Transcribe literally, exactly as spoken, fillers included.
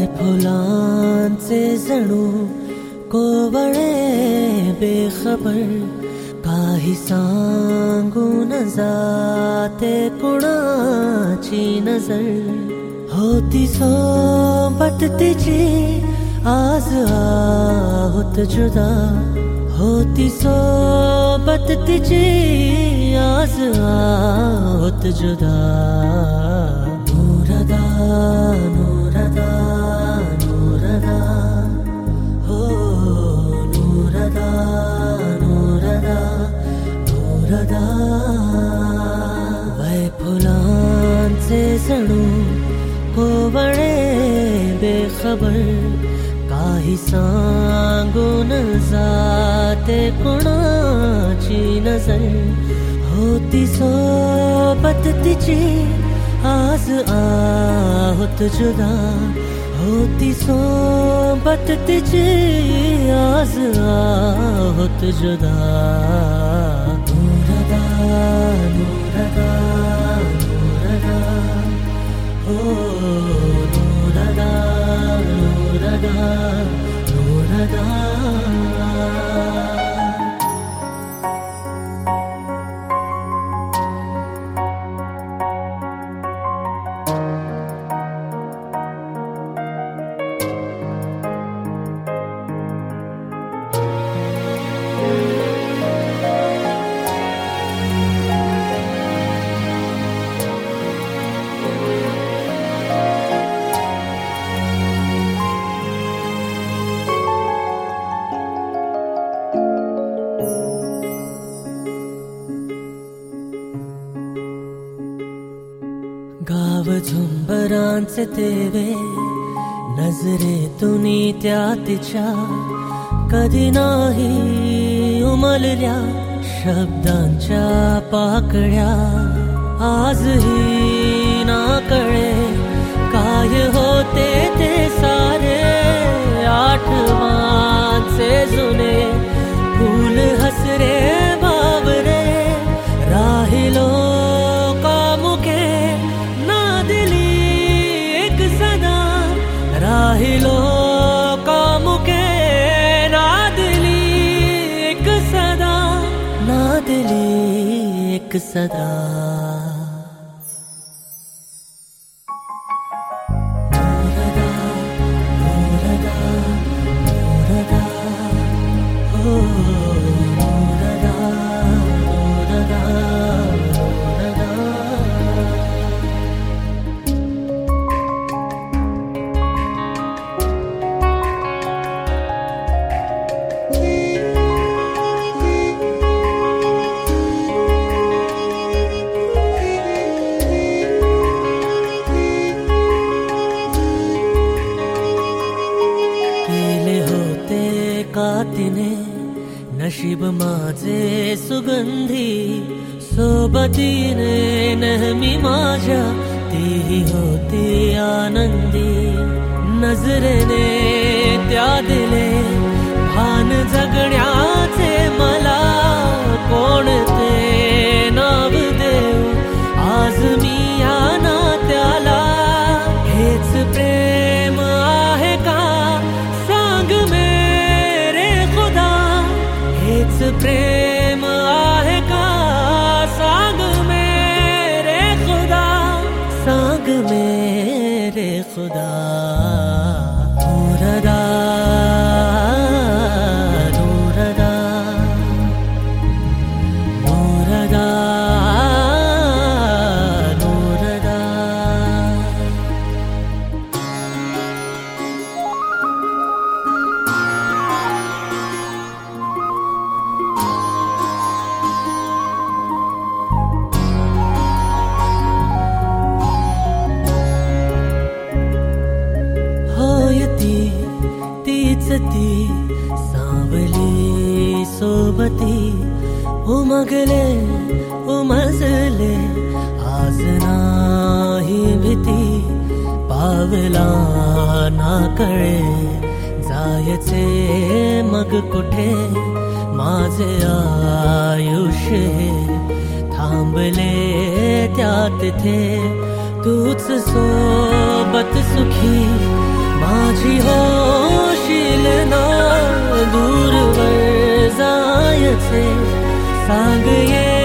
फुलांचे जणू कोवळे बेखबर, काही सांगून जाते कुणाची नजर. होती सोबत तिची आज आहोत जुदा, होती सोबत तिची आज आहोत जुदा. नूरदा नूरदा नूरदा हो नूरदा नूरदा नूरदा. वै फुलांचे जणू कोवळे बेखबर, काही सांगून जाते कुणाची नजर. होती सोबत तिची आज आहोत जुदा, होती सोबत तिची आज आहोत जुदा. नूरदा नूरदा नूरदा हो नूरदा नूरदा नूरदा. गाव झुंबरांचे तेवे नजरेतून त्या तिच्या, कधी नाही उमलल्या शब्दांच्या पाकळ्या. आजही ना कळे काय होते ते सारे, आठवांचे जुने फूल हसरे बावरे. राहिलो कामुके ना दिली एक सदा, राहिलो कामुके ना दिली एक सदा, ना दिली एक सदा. नूरदा नूरदा नूरदा हो नूरदा नूरदा नूरदा. केले होते का तिने नशीब माझे सुगंधी, सोबतीने नेहमी माझ्या तीही होती आनंदी. नजरेने त्या दिले भान जगण्याचे मला, कोणते नाव देऊ आज मी या नात्याला. हेच प्रेम आहे का सांग मेरे खुदा, हेच प्रेम आहे का सांग मेरे खुदा, सांग मेरे खुदा. नूरदा नूरदा नूरदा नूरदा. होयती तीच ती सावली सोबती, उमगले उमजले आज नाही भीती. पावला ना कळे जायचे मग कुठे, माझे आयुष्य थांबले त्या तिथे. तूच सोबत सुखी माझी होशील ना दूरवर जायचे सांग ये